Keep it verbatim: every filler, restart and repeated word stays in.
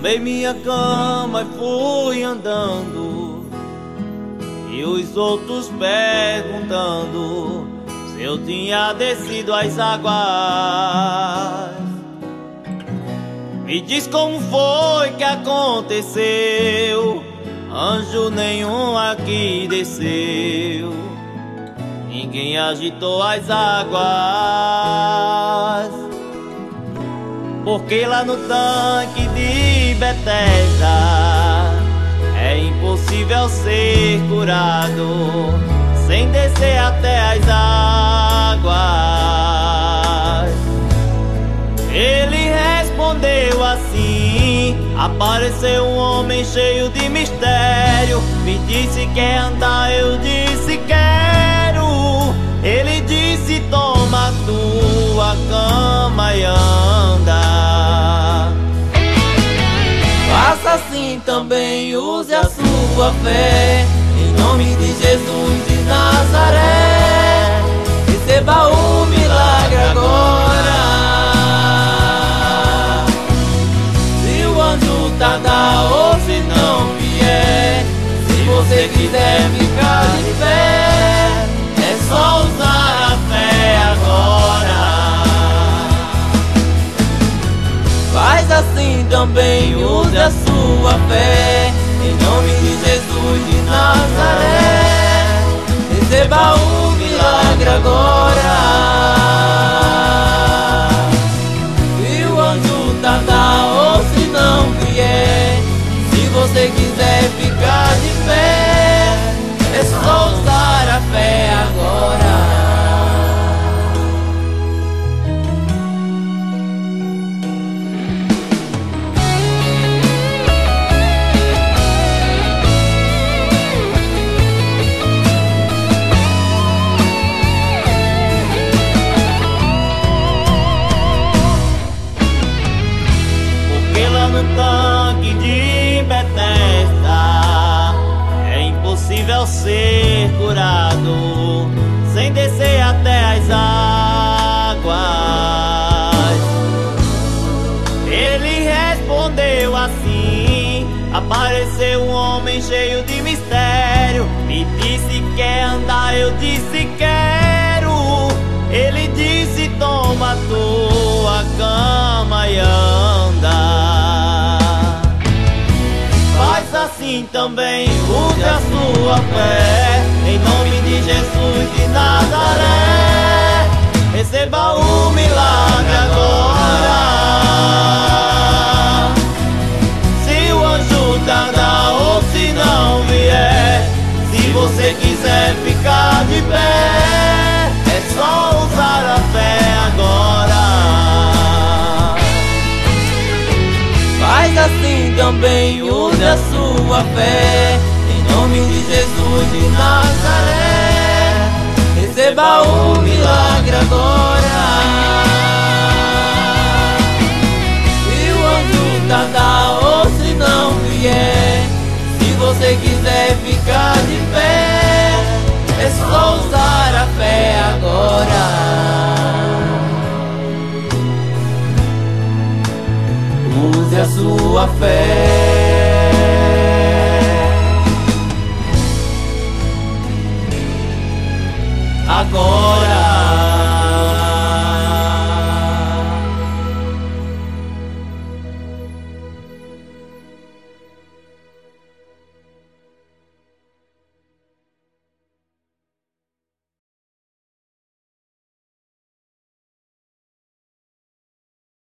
Arrumei minha cama e fui andando, e os outros perguntando se eu tinha descido as águas. Me diz como foi que aconteceu, anjo nenhum aqui desceu, ninguém agitou as águas. Porque lá no tanque de Betesda é impossível ser curado sem descer até as águas. Ele respondeu assim: apareceu um homem cheio de mistério, me disse quer andar, eu disse quero. Ele disse toma a tua cama e anda. Faça assim também, use a sua fé, em nome de Jesus de Nazaré. Receba o milagre agora. Se o anjo tardar ou se não vier, se você quiser ficar de pé, é só usar a fé agora. Faz assim também, use a sua fé, em nome de Jesus de Nazaré. Receba o milagre agora. Se o anjo tardar ou se não vier, se você quiser ficar de pé, é só usar a fé agora. No tanque de Betesda é impossível ser curado sem descer até as águas. Ele respondeu assim: apareceu um homem cheio de mistério, me disse quer andar, eu disse quero. Ele disse toma a tua cama e anda. Faz assim também, use a sua fé, em nome de Jesus de Nazaré. Receba o milagre agora. Se o anjo tardar ou se não vier, se você quiser ficar de pé, é só usar a fé agora. Faz assim também, use a sua fé, em nome de Jesus de Nazaré. Receba o milagre agora. Se o anjo tardar ou se não vier, se você quiser ficar de pé, é só usar a fé agora. Use a sua fé agora.